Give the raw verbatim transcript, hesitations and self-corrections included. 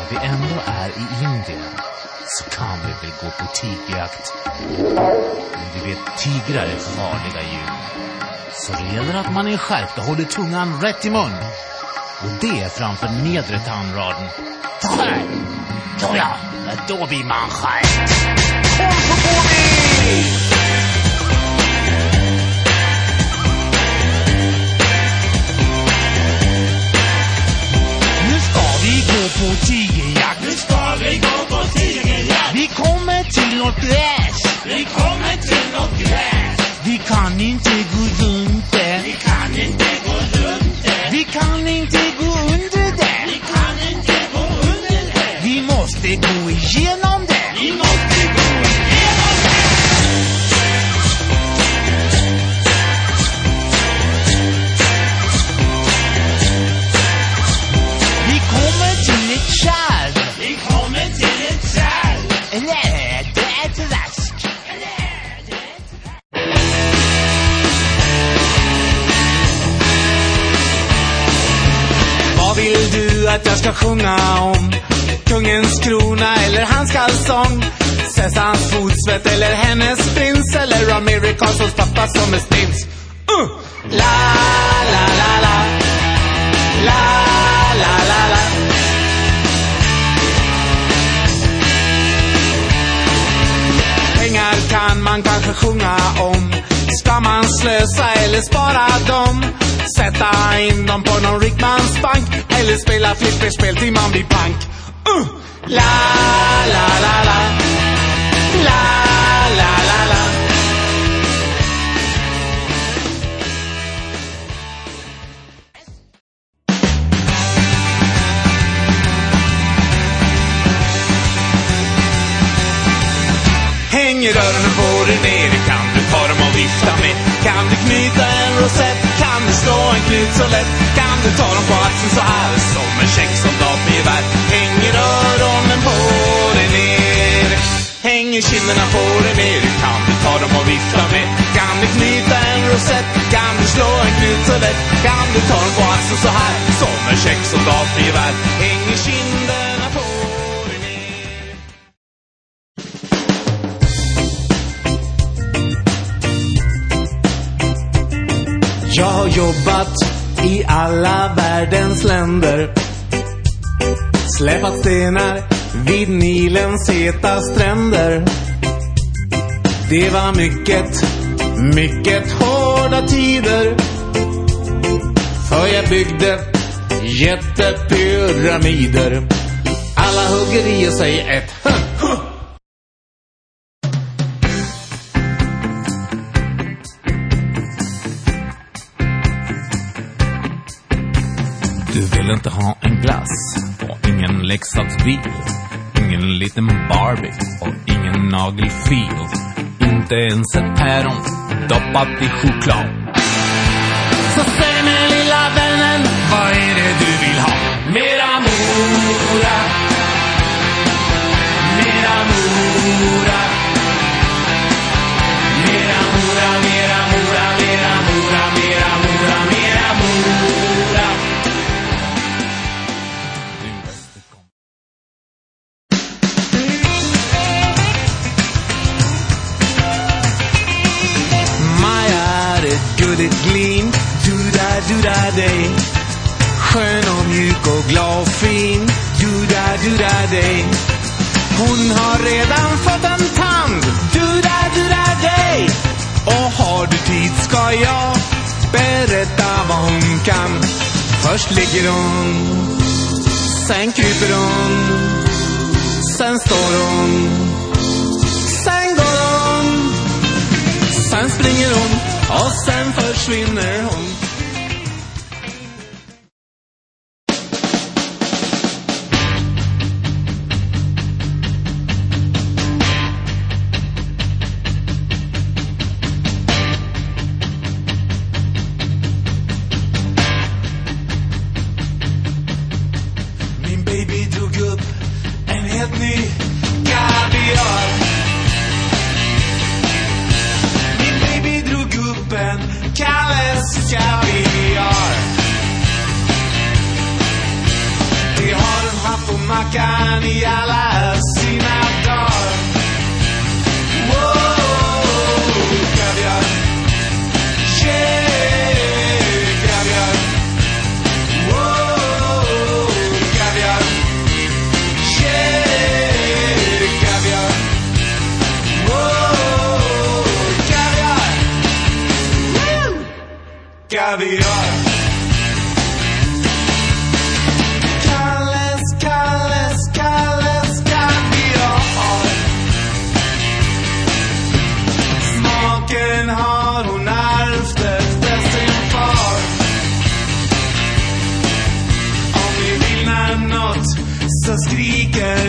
när vi ändå är i Indien så kan vi väl gå på tigerjakt. Men du vet, tigrar är farliga djur. Så det gäller att man är skärpt och håller tungan rätt i mun. Och det framför nedre tandraden. Skärp! Då ja, då blir man skärpt. Kom så får vi! Nu ska vi gå på tigerjakt. Nu ska vi gå på tigerjakt. Vi kommer till något gräs. Vi kommer till något gräs. Vi kan inte gå runt det. Vi kan inte gå runt det. Vi kan inte gå under det. Vi kan inte gå under det. Vi måste gå igenom det. Vi måste gå igenom det. Vi kommer till ett kärl. Vi kommer till ett kärl. Nej, det är ett rask. Vad vill du att jag ska sjunga om? Kungens krona eller hans kalsong? Sessans fotsvett eller hennes prins? Eller Amerikas hos pappa som är stins? Uh! La, la, la, la. La, la, la, la. Pengar kan man kanske sjunga om. Ska man slösa eller spara dem? Sätta in dem på någon rikmans bank. Eller spela flipperspel till man blir pank. uh! La, la, la, la. La, la, la, la. Hänger öronen på dig ner, kan du ta dem och vifta med. Kan du knyta en rosett, kan du slå en knut så lätt. Kan du ta dem på axeln så här som en check soldat med gevär. Hänger öronen på dig ner, hänger kinderna på dig ner, kan du ta dem och vifta med. Kan du knyta en rosett, kan du slå en knut så lätt. Kan du ta dem på axeln så här som en check soldat med gevär. Hänger kinderna på. Jag har jobbat i alla världens länder, släpat stenar vid Nilens heta stränder. Det var mycket, mycket hårda tider, för jag byggde jättepyramider. Alla hugger i och säger ett huh, huh. Du vill inte ha en glass och ingen leksaksbil, ingen liten Barbie och ingen nagelfil, inte ens ett päron doppat i choklad. Så säg mig lilla vännen, vad är det du vill ha? Mera mora, mera mora, mera mora, mera mora, mera mora, mera mora, mera mora. Gulligt glin, du-da-du-da-day. Skön och mjuk och glad och fin, du-da-du-da-day. Hon har redan fått en tand, du-da-du-da-day. Och har du tid ska jag berätta vad hon kan. Först ligger hon, sen kryper hon, sen står hon, sen går hon, sen springer hon och sen försvinner hon. Min baby drog upp en helt ny kaviar. Min baby drog upp en Kalles kaviar. Mackan i alla sina dagar. Wow, kaviar. Yeah, kaviar. Wow, kaviar. Yeah, kaviar. Wow, kaviar. Woo, kaviar. Kalles, Kalles, Kalles kaviar. Smaken har hon ärvt efter sin far. Om ni vill när något så skriker